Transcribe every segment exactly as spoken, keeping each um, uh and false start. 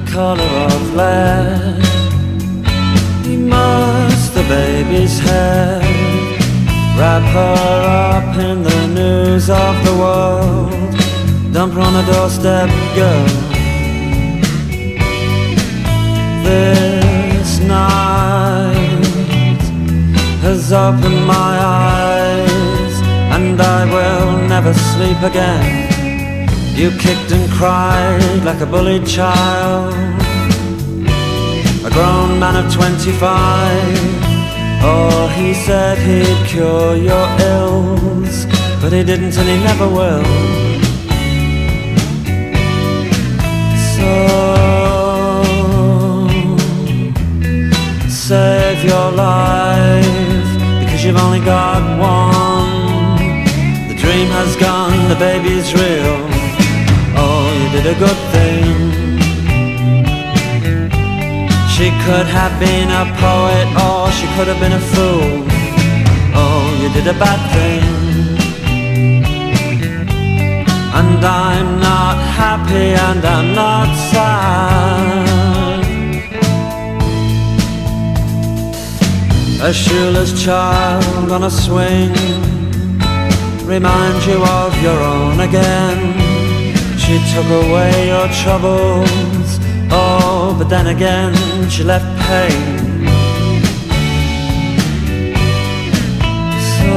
color of lead. He mussed the baby's head, wrap her up in the news of the world, dump her on the doorstep, girl. This night has opened my eyes, and I will never sleep again. You kicked and cried like a bullied child, a grown man of twenty-five. Oh, he said he'd cure your ills, but he didn't and he never will. So save your life, because you've only got one. The dream has gone, the baby's real. Oh, you did a good thing. She could have been a poet, or she could have been a fool. Oh, you did a bad thing. And I'm not happy and I'm not sad. A shoeless child on a swing reminds you of your own again. She took away your troubles, oh, but then again she left pain. So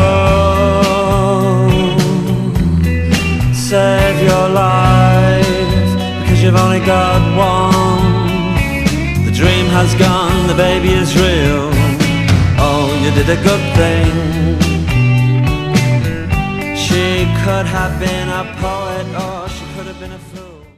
save your life, because you've only got one. The dream has gone, the baby is real. Oh, you did a good thing. She could have been a poet.